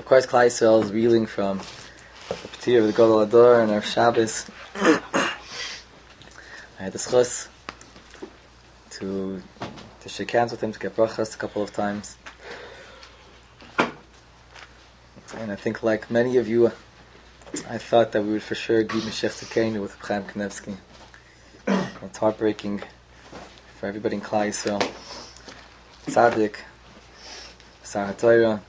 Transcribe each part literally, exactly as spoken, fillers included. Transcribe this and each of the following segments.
course, Klal Yisrael is reeling from the Petir of the Gadol Ador and our Shabbos. I had the schus to to shake hands with him, to get brachas a couple of times. And I think, like many of you, I thought that we would for sure give Mashiach Tzidkeinu with Chaim Kanievsky. It's heartbreaking for everybody in Klal Yisrael. Tzaddik, Sar HaTorah.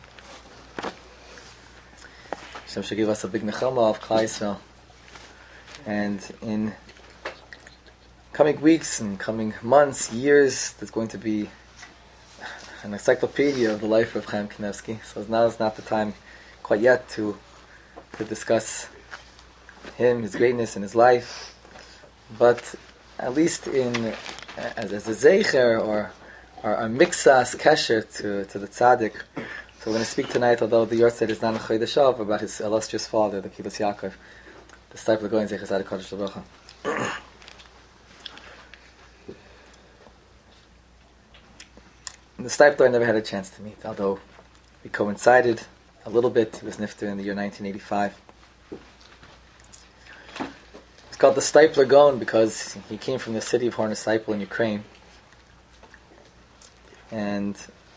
Hashem should give us a big nechama of Klal Yisrael. And in coming weeks and coming months, years, there's going to be an encyclopedia of the life of Chaim Kanievsky. So now is not the time quite yet to to discuss him, his greatness, and his life. But at least in as, as a zeicher or or a mixas kesher to to the tzaddik. So we're going to speak tonight, although the Yortzeit is not a Chodesh Av, about his illustrious father, the Kibbutz Yaakov, the Stipler Goin Zeicher Tzaddik Kodesh L'Bracha. The Stipler I never had a chance to meet, although we coincided a little bit. He was nifter in the year nineteen eighty-five. It's called the Stipler Goin because he came from the city of Hornosypal in Ukraine. And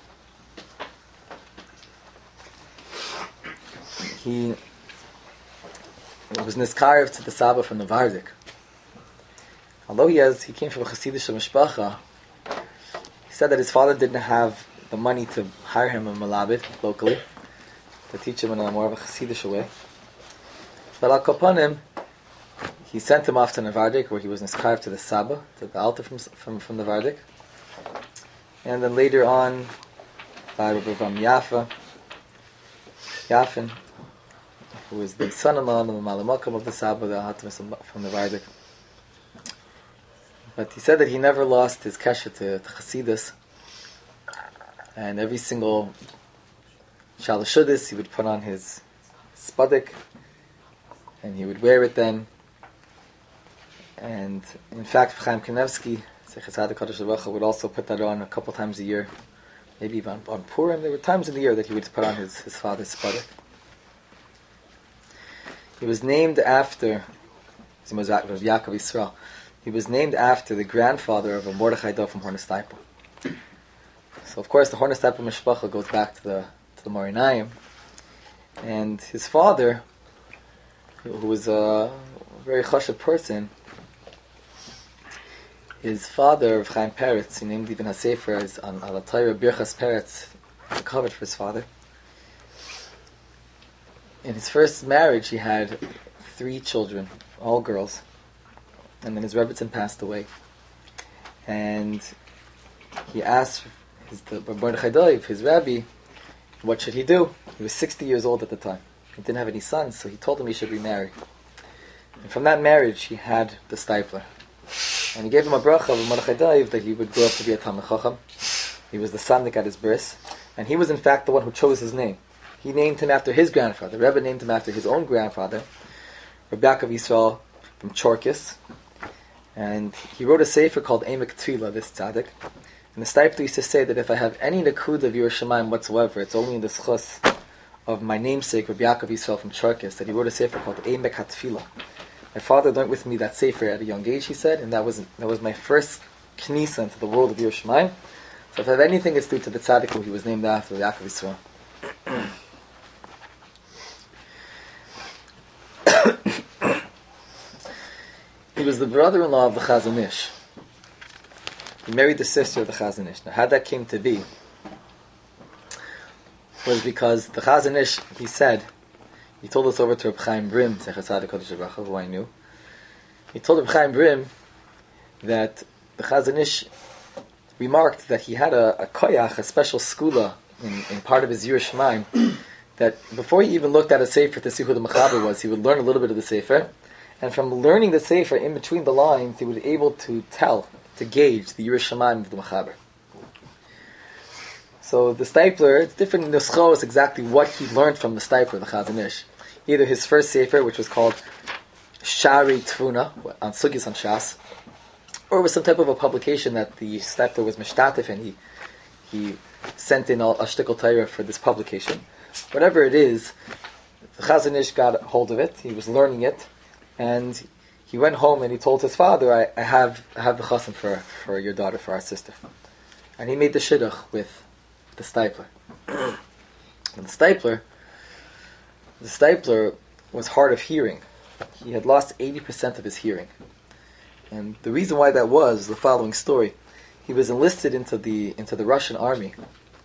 he was niskarev to the Saba from the Vardik. Although he has, he came from a Chassidish mishpacha, he said that his father didn't have the money to hire him a malabit locally to teach him in a more of a Chassidish way. But al kapanim, he sent him off to Vardik, where he was niskarev to the Saba, to the Alta from from from the Vardik. And then later on, by Rabbi Ram Yafa, Yafin, who was the son-in-law and the Malamakam of the Saba, the Hatimis from the Vardik. But he said that he never lost his kesher to, to Chassidus, and every single Shalashudis he would put on his spudik, and he would wear it then. And in fact, Chaim Kanievsky would also put that on a couple times a year, maybe even on, on Purim. There were times in the year that he would put on his, his father's spudik. He was named after, his name was Yaakov Yisrael. He was named after the grandfather of a Mordechai Dov from Hornosypal. So of course the Hornosypal mishpacha goes back to the to the Morinayim, and his father, who, who was a very chashuv person, his father, Rav Chaim Peretz, he named even HaSefer as on Alatayra Birchas Peretz, the covet for his father. In his first marriage, he had three children, all girls. And then his Rebbetzin passed away. And he asked his, the Mordechai Dov, his rabbi, what should he do? He was sixty years old at the time. He didn't have any sons, so he told him he should remarry. And from that marriage, he had the Stipler. And he gave him a bracha of Mordechai Dov that he would grow up to be a Talmid Chacham. He was the sandik at his bris. And he was in fact the one who chose his name. He named him after his grandfather. The Rebbe named him after his own grandfather, Rabbi Yaakov Yisrael from Chorkis. And he wrote a sefer called Emek Tefillah, this tzaddik. And the Stipler used to say that if I have any nakud of Yerushalayim whatsoever, it's only in the schus of my namesake, Rabbi Yaakov Yisrael from Chorkis, that he wrote a sefer called Emek HaTefillah. My father learned with me that sefer at a young age, he said, and that was that was my first knisa into the world of Yerushalayim. So if I have anything, it's due to the tzaddik who he was named after, Yaakov Yisrael. He was the brother-in-law of the Chazon Ish. He married the sister of the Chazon Ish. Now, how that came to be was because the Chazon Ish, he said, he told us over to Reb Chaim Brim, who I knew. He told Reb Chaim Brim that the Chazon Ish remarked that he had a, a koyach, a special skula in, in part of his Yerushalayim, that before he even looked at a sefer to see who the mechaber was, he would learn a little bit of the sefer, and from learning the sefer in between the lines, he was able to tell, to gauge the Yerushalayim of the mechaber. So the Stipler, it's different in the schos exactly what he learned from the Stipler, the Chazon Ish. Either his first sefer, which was called Shari Tvuna, on Sugis on Shas, or it was some type of a publication that the Stipler was mishtatif, and he he sent in a, a shtickle Torah for this publication. whatever it is, the Chazon Ish got hold of it. He was learning it, and he went home and he told his father, I, I have I have the chassan for for your daughter, for our sister. And he made the shidduch with the stipler. And the stipler, the stipler was hard of hearing. He had lost eighty percent of his hearing. And the reason why that was the following story. He was enlisted into the into the Russian army.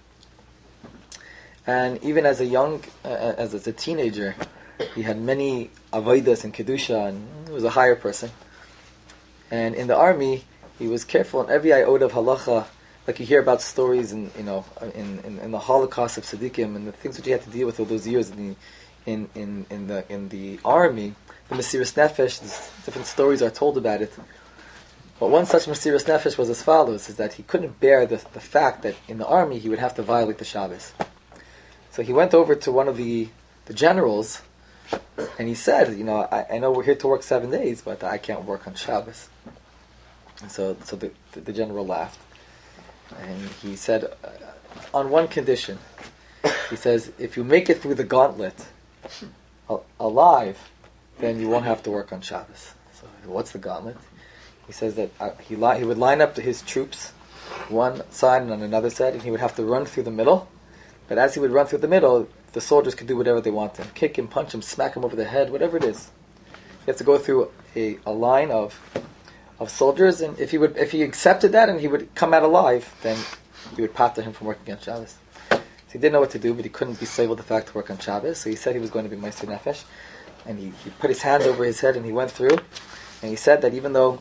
And even as a young, uh, as, as a teenager, he had many avodas and kedusha, and he was a higher person. And in the army, he was careful in every iota of halacha. Like you hear about stories in, you know, in, in, in the Holocaust of Tzaddikim and the things that you had to deal with all those years in the in, in, in the in the army, the Mesiras Nefesh, different stories are told about it. But one such Mesiras Nefesh was as follows: is that he couldn't bear the the fact that in the army he would have to violate the Shabbos. So he went over to one of the the generals, and he said, you know, I, I know we're here to work seven days, but I can't work on Shabbos. And so so the the, the general laughed. And he said, uh, on one condition, he says, if you make it through the gauntlet al- alive, then you won't have to work on Shabbos. So what's the gauntlet? He says that uh, he li- he would line up his troops, one side and on another side, and he would have to run through the middle. But as he would run through the middle, the soldiers could do whatever they want to him. Kick him, punch him, smack him over the head, whatever it is. He has to go through a, a line of of soldiers, and if he would, if he accepted that and he would come out alive, then he would pater him from working on Shabbos. So he didn't know what to do, but he couldn't be saved with the fact to work on Shabbos. So he said he was going to be Meister Nefesh, and he, he put his hands over his head and he went through, and he said that even though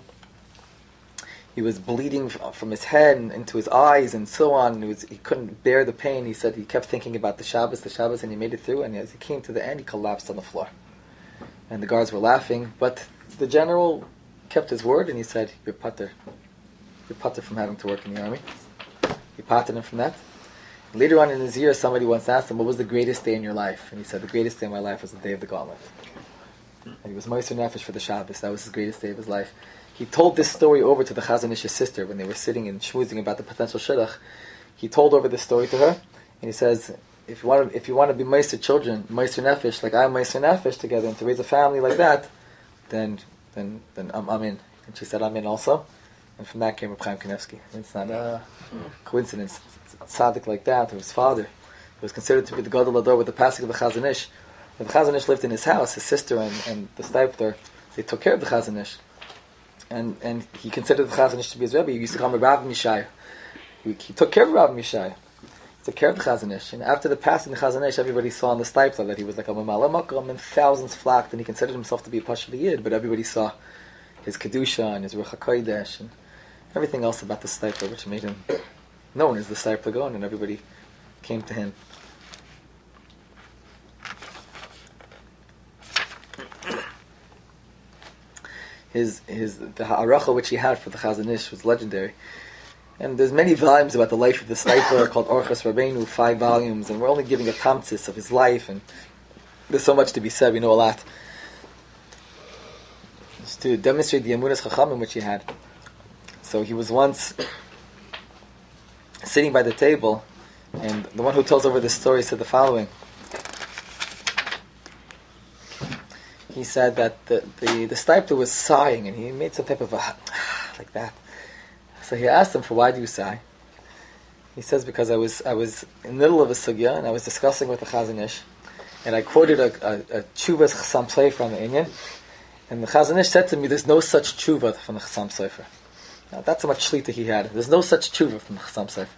he was bleeding from his head and into his eyes and so on, and he, was, he couldn't bear the pain, he said he kept thinking about the Shabbos, the Shabbos, and he made it through, and as he came to the end, he collapsed on the floor. And the guards were laughing, but the general kept his word, and he said, you're pater. You're pater from having to work in the army. He patered him from that. Later on in his year, somebody once asked him, what was the greatest day in your life? And he said, the greatest day in my life was the day of the gauntlet. And he was Meister Nefesh for the Shabbos. That was his greatest day of his life. He told this story over to the Chazon Ish's sister when they were sitting and schmoozing about the potential shidduch. He told over this story to her, and he says, if you want to, if you want to be Meister children, Meister Nefesh, like I'm Meister Nefesh together, and to raise a family like that, then then then I'm, I'm in. And she said, I'm in also. And from that came Reb Chaim Kanievsky. It's not a coincidence. It's a tzaddik like that, or his father, who was considered to be the Gadol Hador with the passing of the Chazon Ish. When the Chazon Ish lived in his house, his sister and, and the stipler, they took care of the Chazon Ish. And and he considered the Chazon Ish to be his Rebbe. He used to call him Rav Mishai. He, he took care of Rav Mishai. He took care of the Chazon Ish. And after the passing of the Chazon Ish, everybody saw in the stipler that he was like a Mamala Makom, and thousands flocked, and he considered himself to be a Pashut Yid, but everybody saw his Kedusha and his Ruach HaKodesh and everything else about the stipler, which made him known as the stipler Gaon, and everybody came to him. His his the ha'aracha which he had for the Chazon Ish was legendary, and there's many volumes about the life of the stipler called Orchos Rabbeinu, five volumes, and we're only giving a tamtzis of his life, and there's so much to be said. We know a lot. Just to demonstrate the Emunas Chachamim which he had. So he was once sitting by the table, and the one who tells over this story said the following. He said that the, the, the stipler was sighing, and he made some type of a like that. So he asked him, for why do you sigh? He says, because I was I was in the middle of a sugya, and I was discussing with the Chazon Ish, and I quoted a, a, a Tshuvas Chassam Sofer on the Inyan, and the Chazon Ish said to me, there's no such tshuva from the Chassam Sofer. Now, that's how much shlita he had. There's no such tshuva from the Chassam Sofer.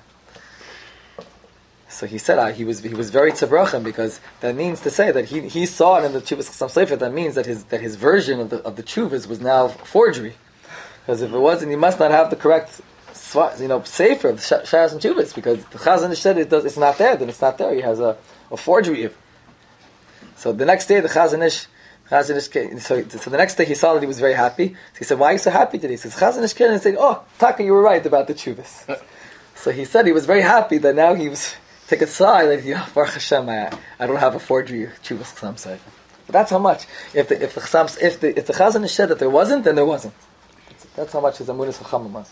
So he said uh, he was he was very tzabrachim, because that means to say that he he saw it in the Tshuvas Chassam Sofer. That means that his that his version of the of the tshuvas was now forgery. Because if it wasn't, he must not have the correct, you know, sefer of the Sharas and Tshuvas. Because the Chazon Ish said it does, it's not there. Then it's not there. He has a, a forgery. So the next day, the Chazon Ish, Chazon Ish came, so, so the next day he saw that he was very happy. So he said, "Why are you so happy today?" He says, "Chazon Ish came and said, oh, Taka, you were right about the Tshuvas." So he said he was very happy that now he was take a sigh that, you know, Baruch Hashem, I, I don't have a forgery Tshuvas Chassam Sofer. But that's how much. If the if the Chassam, if the if the Chazon Ish said that there wasn't, then there wasn't. That's how much his Emunas Chachamim was.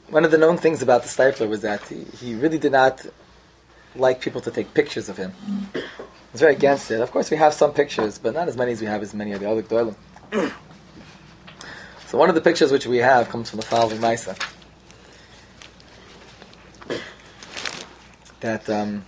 one of the known things about the Steipler was that he, he really did not like people to take pictures of him. He was very against it. Of course, we have some pictures, but not as many as we have as many of the other Gdolim. So one of the pictures which we have comes from the following Maisa. That um,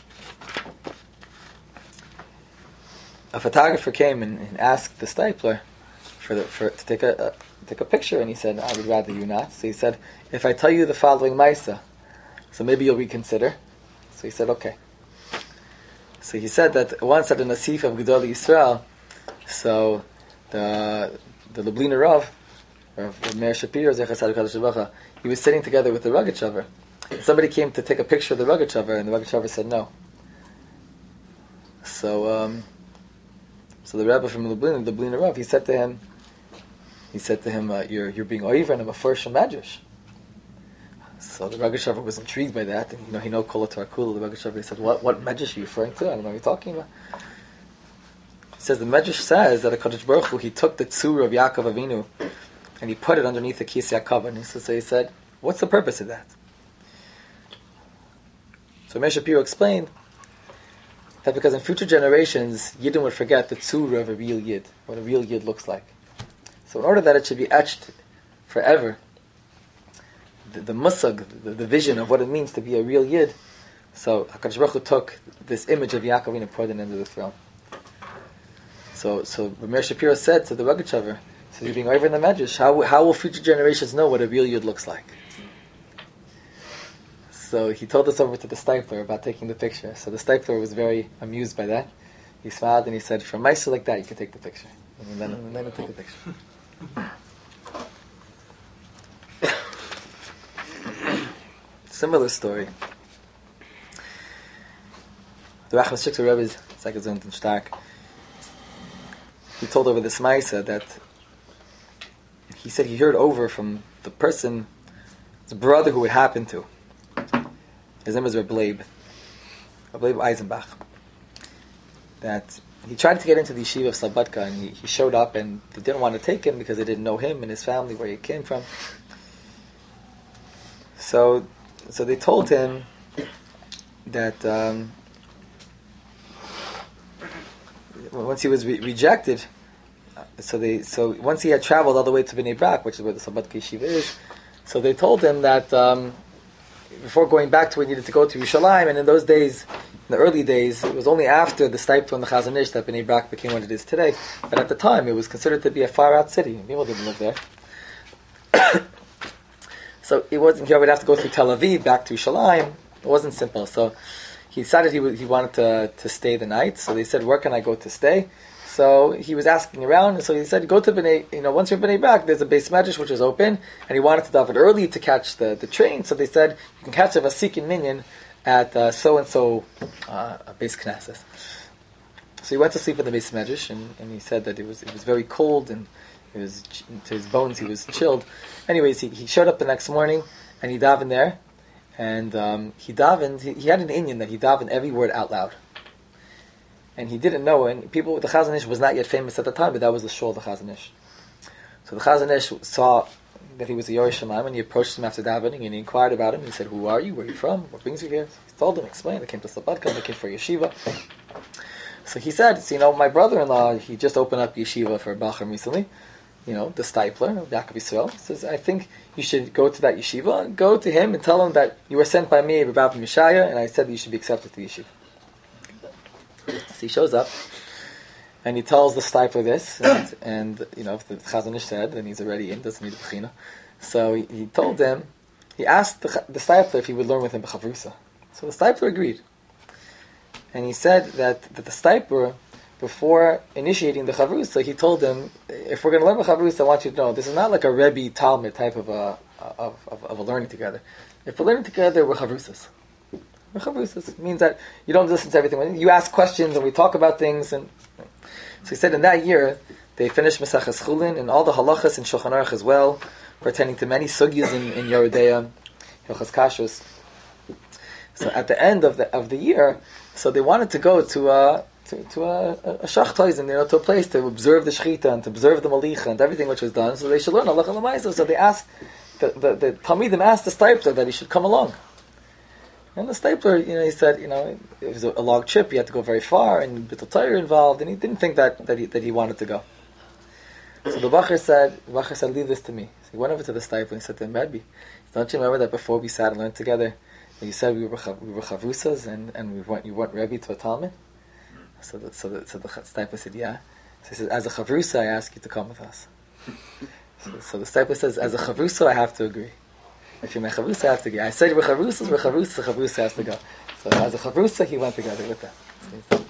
a photographer came and, and asked the Steipler for, the, for to take a, a take a picture, and he said, "I would rather you not." So he said, "If I tell you the following Maisa, so maybe you'll reconsider." So he said, "Okay." So he said that once at the Nasif of Gedolei Yisrael, so the the Lubliner Rav, Rav Meir Shapiro, Zecher Tzaddik Kadosh Levracha, he was sitting together with the Rogatchover. Somebody came to take a picture of the Rogatchover, and the Rogatchover said no. So, um, so the Rebbe from Lublin, the Lubliner Rav, he said to him, he said to him, uh, "You're you're being oiver, and I'm a first Medrash." So the Rogatchover was intrigued by that, and you know he know Kol HaTorah. The Rogatchover, he said, "What what Medrash are you referring to? I don't know what you're talking about." He says the Medrash says that a Kadosh Baruch Hu, he took the tzura of Yaakov Avinu and he put it underneath the Kis Yaakov, and he said, so he said, "What's the purpose of that?" So Meir Shapiro explained that because in future generations, Yidden would forget the tzura of a real Yid, what a real Yid looks like. So in order that it should be etched forever, the, the musag, the, the vision of what it means to be a real Yid, so HaKadosh Baruch Hu took this image of Yaakov and put it into the throne. So, so Meir Shapiro said to the Rogatchover, "So you're being over in the Medrash. How how will future generations know what a real Yid looks like?" So he told us over to the Steipler about taking the picture. So the Steipler was very amused by that. He smiled and he said, "From Maisa like that, you can take the picture." And then, and then we'll take the picture. Similar story. The Rachman Shiksa Rebbe's Zecher Stark, he told over this Maisa that he said he heard over from the person, his brother who it happened to. His name was Reb Leib, Reb Leib Eisenbach. That he tried to get into the yeshiva of Slobodka, and he, he showed up, and they didn't want to take him because they didn't know him and his family, where he came from. So, so they told him that um, once he was re- rejected, so they so once he had traveled all the way to Bnei Brak, which is where the Slobodka yeshiva is, so they told him that um, before going back to where he needed to go to Yerushalayim, and in those days, in the early days, it was only after the Steipler and the Chazon Ish that Bnei Brak became what it is today. But at the time, it was considered to be a far-out city. People didn't live there. So it wasn't. He would have to go through Tel Aviv back to Yerushalayim. It wasn't simple. So he decided he would, he wanted to to stay the night. So they said, "Where can I go to stay?" So he was asking around, and so he said, "Go to Bnei. You know, once you're in Bnei Brak, there's a base medrash which is open." And he wanted to daven early to catch the, the train. So they said, "You can catch a Vasikin Minyan at uh, so and so uh, base Knesset." So he went to sleep in the base medrash, and, and he said that it was it was very cold, and it was to his bones he was chilled. Anyways, he, he showed up the next morning, and he davened there, and um, he davened. He, he had an inyan that he davened every word out loud. And he didn't know, and people, the Chazon Ish was not yet famous at the time, but that was the shul of the Chazon Ish. So the Chazon Ish saw that he was a Yoreh Shamayim, and he approached him after davening, and he inquired about him. He said, "Who are you? Where are you from? What brings you here?" He told him, explained, "I came to Slobodka, I came for yeshiva." So he said, so, you know, my brother-in-law, he just opened up yeshiva for Bachar recently, you know, the Steipler of Yaakov Yisrael. He says, "I think you should go to that yeshiva, go to him and tell him that you were sent by me, Rabbi Mishaya, and I said that you should be accepted to the yeshiva." So he shows up, and he tells the Steipler this, and, and you know, if the Chazon Ish said, then he's already in, doesn't need a bechina. So he, he told him, he asked the, the Steipler if he would learn with him b'chavrusa. So the Steipler agreed. And he said that, that the Steipler, before initiating the chavrusa, he told him, if we're going to learn b'chavrusa, I want you to know, this is not like a Rebbe Talmud type of a, of, of, of a learning together. If we're learning together, we're chavrusas. It means that you don't listen to everything. You ask questions and we talk about things. And so he said in that year, they finished Maseches Chulin and all the halachas in Shulchan Aruch as well, pertaining to many sugyas in, in Yeridea, Hilchas Kashrus. So at the end of the of the year, so they wanted to go to a to, to a, a shachtoiz, and you know, to a place to observe the shechita and to observe the malicha and everything which was done. So they should learn halacha l'maisa. So they asked the, the, the Talmidim asked the Stipler that he should come along. And the Stipler, you know, he said, you know, it was a, a long trip, he had to go very far, and Bittul Torah involved, and he didn't think that, that, he, that he wanted to go. So the Bacher said, the Bacher said, leave this to me. So he went over to the Stipler and he said to him, Rebbe, don't you remember that before we sat and learned together, that you said we were, we were chavusas, and, and we went, you went Rebbe to a Talmud? So the, so the, so the Stipler said, yeah. So he said, as a chavrusa, I ask you to come with us. So, so the Stipler says, as a chavrusa, I have to agree. If you're my chavrusa, I have to agree. I said we're chavrusas, we're chavrusas, the chavrusa has to go. So as a chavrusa, he went together with that. So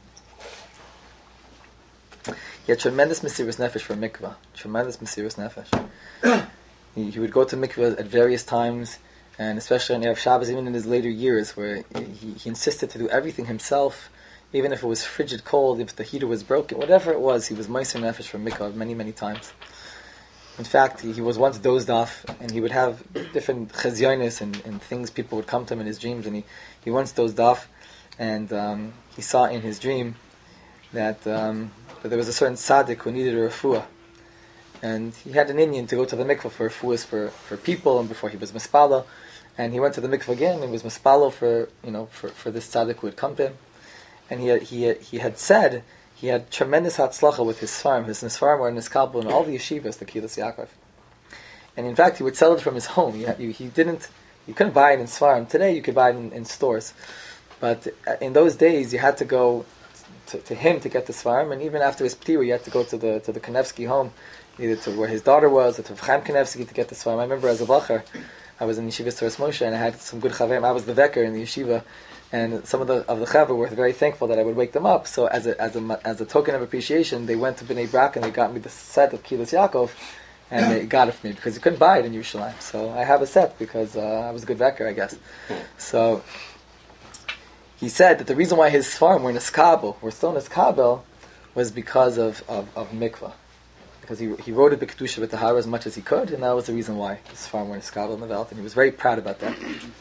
he had tremendous Mesiras Nefesh for mikvah. Tremendous Mesiras Nefesh. he, he would go to mikvah at various times, and especially on Erev Shabbos, even in his later years, where he, he insisted to do everything himself, even if it was frigid cold, if the heater was broken, whatever it was, he was Meiser Nefesh for mikvah many, many times. In fact, he, he was once dozed off, and he would have different chazyonis and, and things, people would come to him in his dreams, and he, he once dozed off, and um, he saw in his dream that, um, that there was a certain tzaddik who needed a refuah, and he had an Indian to go to the mikvah for refuahs for, for people, and before he was mispalo, and he went to the mikvah again, and was mispalo for, you know, for, for this tzaddik who had come to him, and he had, he had, he had said, he had tremendous hatzlacha with his farm. His nisfarm were in his kabul and all the yeshivas, the Kilas Yaakov. And in fact, he would sell it from his home. He, had, he, he didn't, you couldn't buy it in Sfarm. Today, you could buy it in, in stores, but in those days, you had to go to, to him to get the Sfarm. And even after his p'tira, you had to go to the to the Kanevsky home, either to where his daughter was, or to Chaim Kanevsky to get the Sfarm. I remember as a bacher, I was in Yeshiva Toras Moshe, and I had some good chavim. I was the veker in the yeshiva. And some of the of the chaver were very thankful that I would wake them up. So as a as a as a token of appreciation, they went to Bnei Brak and they got me the set of Kilas Yaakov, and they got it for me because you couldn't buy it in Yerushalayim. So I have a set because uh, I was a good veker, I guess. So he said that the reason why his farm were in Eskabel, were still in Eskabel, was because of, of, of mikvah. Because he he wrote it b'kedusha b'tahara as much as he could, and that was the reason why his farm were in Eskabel in the Welt, and he was very proud about that.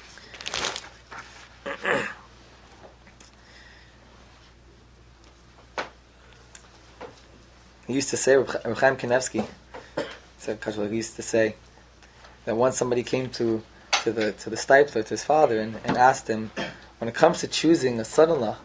He used to say, Reb Chaim Kanevsky, he used to say that once somebody came to, to the to the Stipler, to his father, and, and asked him, when it comes to choosing a son-in-law,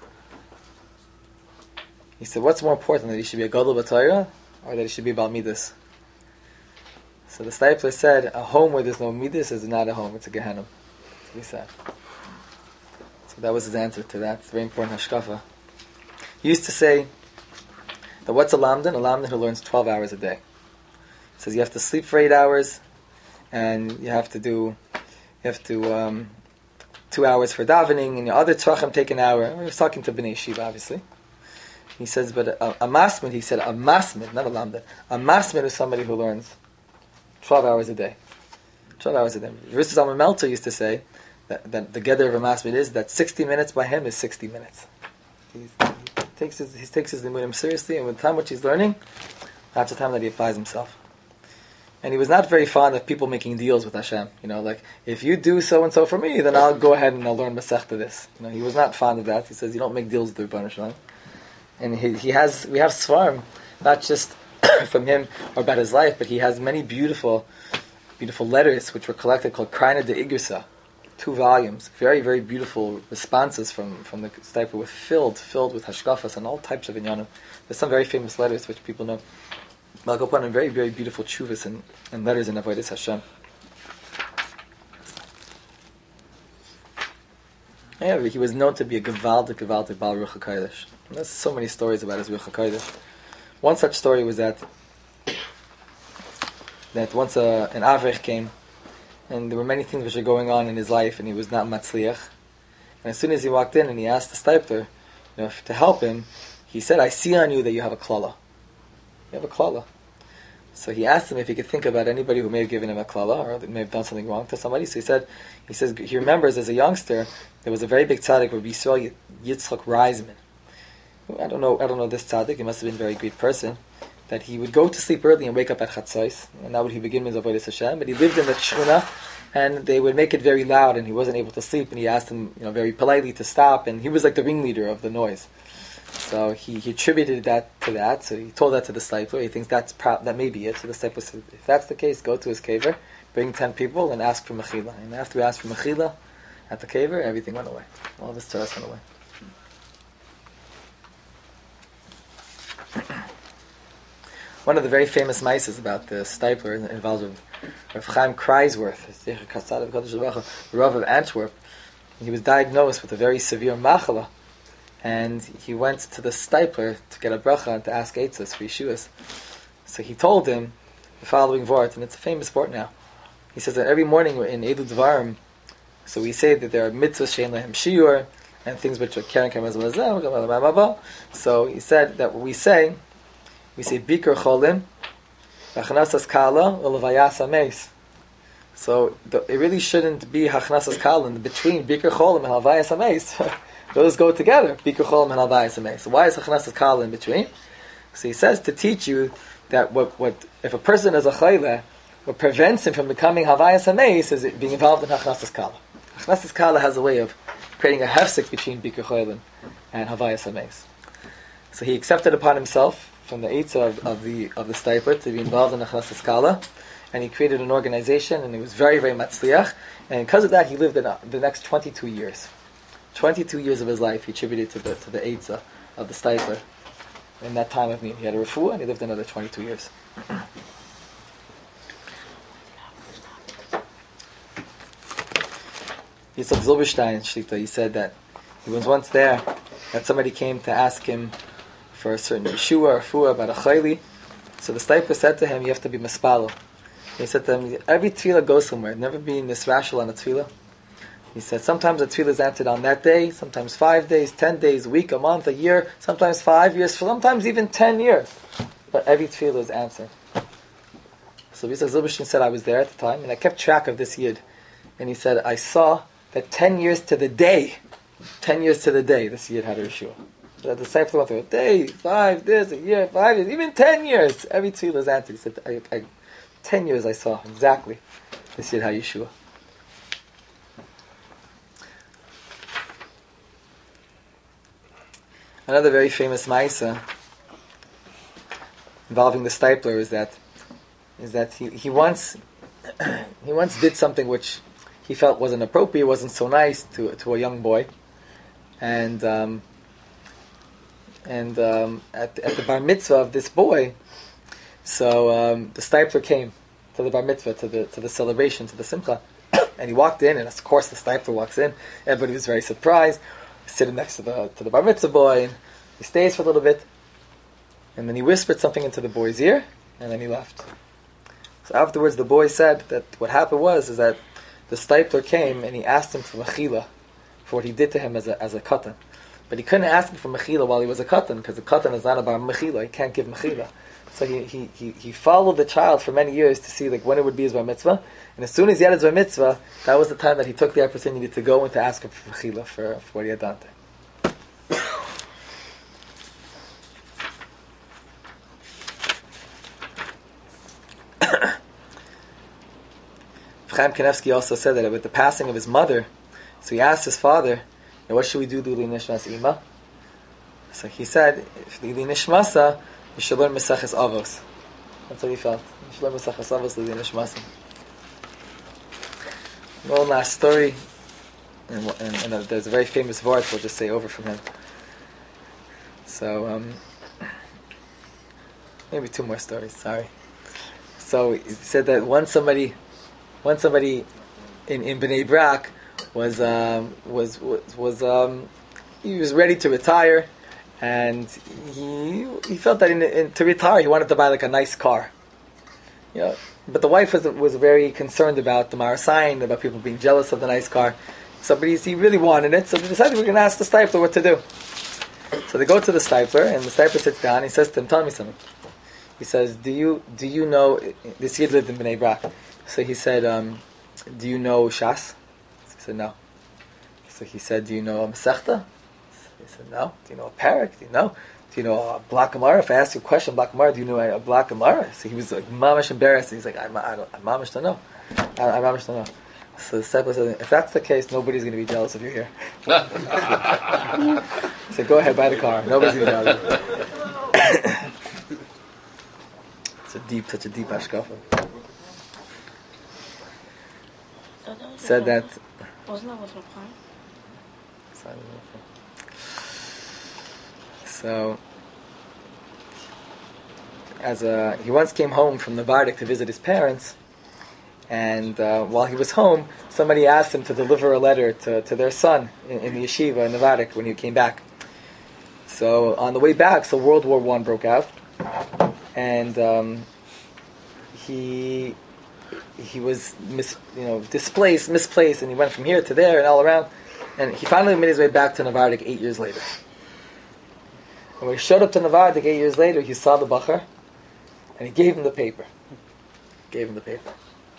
he said, what's more important, that he should be a Gadol B'Torah, or that he should be Bal Midas? So the Stipler said, a home where there's no Midas is not a home, it's a Gehenna. That's what he said. So that was his answer to that. It's a very important hashkafa. He used to say, that what's a lamdan? A lamdan who learns twelve hours a day. He says you have to sleep for eight hours, and you have to do, you have to um, two hours for davening, and your other tzrachim take an hour. He was talking to Bnei Yeshiva, obviously. He says, but a, a masmid, he said, a masmid, not a lamdan. A masmid is somebody who learns twelve hours a day. twelve hours a day. Rishon Zalman Meltzer used to say that, that the gather of a masmid is that sixty minutes by him is sixty minutes. He's, he takes his, he takes his limudim seriously, and with the time which he's learning, that's the time that he applies himself. And he was not very fond of people making deals with Hashem. You know, like, if you do so-and-so for me, then I'll go ahead and I'll learn Masechta this. You know, he was not fond of that. He says, you don't make deals with the Rebbeinu Shalom. And he, he has, we have Sfarim, not just from him or about his life, but he has many beautiful, beautiful letters which were collected called Kraina de Igrisa. Two volumes, very, very beautiful responses from, from the Stipler, with filled, filled with hashkafas and all types of inyanim. There's some very famous letters which people know. Malkapan and very, very beautiful chuvas and, and letters in Avodas Hashem. Yeah, he was known to be a gevaldik, gevaldik Baal Ruach HaKodesh. There's so many stories about his Ruach HaKodesh. One such story was that that once a, an Avrech came, and there were many things which were going on in his life, and he was not matzliach. And as soon as he walked in and he asked the Stipler, you know, to help him, he said, I see on you that you have a klala. You have a klala. So he asked him if he could think about anybody who may have given him a klala, or may have done something wrong to somebody. So he said, he says, he remembers as a youngster, there was a very big tzaddik, Rabbi Yisrael Yitzchak Reisman. I don't know, I don't know this tzaddik, he must have been a very great person, that he would go to sleep early and wake up at Chatzos, and that would he begin his Avodas Hashem. But he lived in the Shchuna, and they would make it very loud, and he wasn't able to sleep, and he asked him, you know, very politely to stop, and he was like the ringleader of the noise. So he, he attributed that to that. So he told that to the stipler. He thinks that's pro- that may be it. So the stipler said, if that's the case, go to his caver, bring ten people, and ask for mechila. And after we asked for mechila at the caver, everything went away. All of his teres went away. One of the very famous mices about the stipler involves Rav Chaim Kreisworth, the Rav of Antwerp. He was diagnosed with a very severe machala, and he went to the stipler to get a bracha and to ask eitzos for Yeshuas. So he told him the following vort, and it's a famous vort now. He says that every morning in Edu Dvarim, so we say that there are mitzvahs shein lehem shiur, and things which are keren kamaz. So he said that what we say, we say Bikur Cholim, Hachnasas Kala, Ulavayas Ameis. So the, it really shouldn't be Hachnasas Kala between Bikur Cholim and Halavayas Ameis. Those go together, Bikur Cholim and Halavayas Ameis. So why is Hachnasas Kala in between? So he says to teach you that what, what if a person is a Chayle, what prevents him from becoming Havayas Ameis is being involved in Hachnasas Kala. Hachnasas Kala has a way of creating a hefsek between Bikur Cholim and Havayas Ameis. So he accepted upon himself from the eitzah of, of the of the stipler to be involved in the Hachnasas Kala, and he created an organization, and it was very, very matzliach, and because of that he lived in uh, the next twenty-two years. twenty-two years of his life he attributed to the to the eitzah of the stipler. In that time of need, he had a refuah, and he lived another twenty-two years. Yitzhak Zilberstein Shlita, he said that he was once there, that somebody came to ask him for a certain yeshua or fuah about a chayli. So the stipler said to him, you have to be mispalo. He said to him, every tefillah goes somewhere. Never be nisrashal on a tefillah. He said, sometimes a tefillah is answered on that day, sometimes five days, ten days, a week, a month, a year, sometimes five years, sometimes even ten years. But every tefillah is answered. So Yitzhak Zilberstein said, I was there at the time, and I kept track of this yid. And he said, I saw that ten years to the day, ten years to the day, this yid had a yeshua. The disciple went through a day, five, this, a year, five years, even ten years. Every tefillah is answered. He said, I, I, ten years I saw exactly this yid had Yeshua. Another very famous ma'isa involving the stipler is that is that he, he once he once did something which he felt wasn't appropriate, wasn't so nice to to a young boy, and um, and um, at at the bar mitzvah of this boy, so um, the stipler came to the bar mitzvah, to the to the celebration, to the simcha, and he walked in, and of course the stipler walks in. Everybody was very surprised. He's sitting next to the to the bar mitzvah boy, and he stays for a little bit, and then he whispered something into the boy's ear, and then he left. So afterwards, the boy said that what happened was is that the stipler came and he asked him for mechila for what he did to him as a as a katan, but he couldn't ask him for mechila while he was a katan because the katan is not about mechila. He can't give mechila. So he, he, he, he followed the child for many years to see like when it would be his bar mitzvah, and as soon as he had his bar mitzvah, that was the time that he took the opportunity to go and to ask him for mechila for, for what he had done to him. Chaim Kanevsky also said that with the passing of his mother, so he asked his father, what should we do to Li Nishmas Ima? So he said, Li Nishmasa, you should learn Meseches Avos. That's what he felt. You should learn Meseches Avos Li Nishmasa. One last story, and, and, and uh, there's a very famous word we'll just say over from him. So, um, maybe two more stories, sorry. So he said that once somebody Once somebody in, in Bnei Brak was um, was was, was um, he was ready to retire, and he he felt that in, in, to retire he wanted to buy like a nice car, you know. But the wife was was very concerned about the marasayin, about people being jealous of the nice car. So, but he, he really wanted it, so they decided we're going to ask the stipler what to do. So they go to the stipler, and the stipler sits down. And he says to him, "Tell me something." He says, "Do you do you know this yid lived in Bnei Brak?" So he said, um, do you know Shas? He said, no. So he said, do you know a Masechta? He said, no. Do you know a Parak? Do you know? Do you know a Black Gemara? If I ask you a question, Black Gemara, do you know a, a Black Gemara? So he was like, mamish embarrassed. He's like, I, I, don't, I mamish don't know. I, I mamish don't know. So the disciple said, if that's the case, nobody's going to be jealous if you're here. He said, go ahead, buy the car. Nobody's going to be jealous. It's a deep, such a deep hashkafa. Said that. So, as a, he once came home from Novardik to visit his parents, and uh, while he was home, somebody asked him to deliver a letter to, to their son in, in the yeshiva in Novardik when he came back. So on the way back, so World War One broke out, and um, he he was mis, you know displaced, misplaced, and he went from here to there and all around, and he finally made his way back to Novardik eight years later. And when he showed up to Novardik eight years later, he saw the Bachar, and he gave him the paper. Gave him the paper.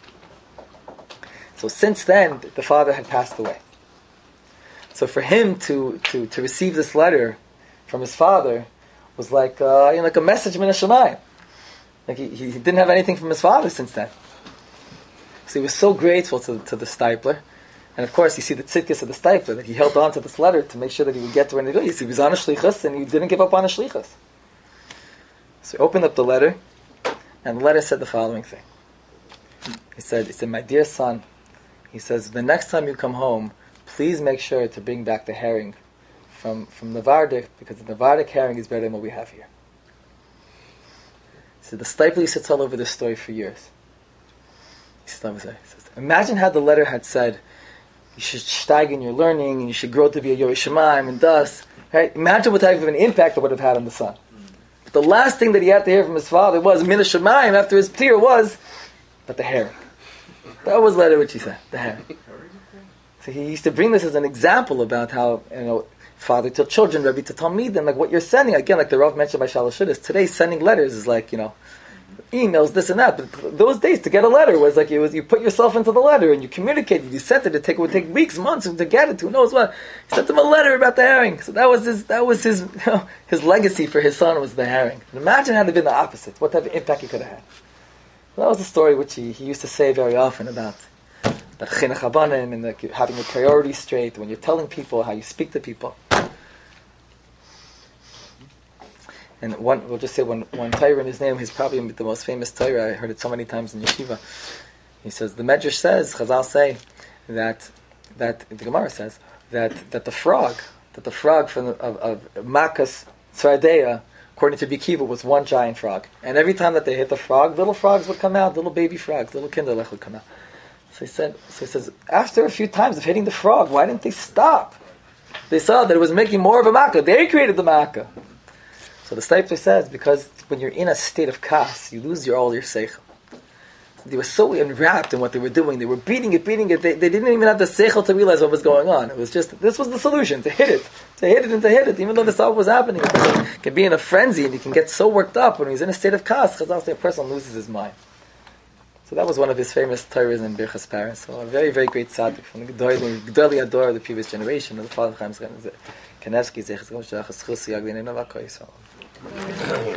So since then, the father had passed away. So for him to, to, to receive this letter from his father was like uh, you know, like a message min hashamayim. Like he, he didn't have anything from his father since then. So he was so grateful to, to the Stipler. And of course, you see the tzidkis of the Stipler, that he held on to this letter to make sure that he would get to where he goes. He was on a shlichus, and he didn't give up on a shlichus. So he opened up the letter, and the letter said the following thing. He said, he said, my dear son, he says, the next time you come home, please make sure to bring back the herring from, from Novardik, because the Novardik herring is better than what we have here. So the Stipler used to tell over this story for years. He says, imagine how the letter had said, you should steig in your learning, and you should grow to be a Yoreh Shamayim and thus. Right? Imagine what type of an impact it would have had on the son. But the last thing that he had to hear from his father was min hashamayim after his tear was, but the herring. That was the letter which he said, the herring. So he used to bring this as an example about how, you know, father to children, Rebbe to Talmidim, like what you're sending. Again, like the Rav mentioned by Shalosh Shudas, today sending letters is like, you know, emails, this and that. But those days, to get a letter was like it was you put yourself into the letter and you communicated. You sent it. It, take, it would take weeks, months to get it. Who knows what? He sent him a letter about the herring. So that was his. That was his. You know, his legacy for his son was the herring. And imagine had it been the opposite. What type of impact he could have had. That was the story which he, he used to say very often about that chinuch habanim and the, having your priorities straight when you're telling people how you speak to people. And one, we'll just say one, one Torah in his name, he's probably the most famous Torah. I heard it so many times in yeshiva. He says, the Medrash says, Chazal say, that, that, the Gemara says, that, that the frog, that the frog from the, of, of Makas Tzradeya, according to Bikiva, was one giant frog. And every time that they hit the frog, little frogs would come out, little baby frogs, little kinderlech would come out. So he said, so he says, after a few times of hitting the frog, why didn't they stop? They saw that it was making more of a makkah. They created the makkah. So the Stipler says, because when you're in a state of kas, you lose your all your seichel. They were so enwrapped in what they were doing. They were beating it, beating it. They, they didn't even have the seichel to realize what was going on. It was just, this was the solution, to hit it. To hit it and to hit it, even though this all was happening. A person can be in a frenzy and he can get so worked up when he's in a state of kas. Chazal say a person loses his mind. So that was one of his famous Torahs in Birchas Paris. So a very, very great tzaddik from the Gedolei Ador of the previous generation, of the father of Chaim Kanevsky, Zechus Gom Shach Schus Yagdin Novak Koyso.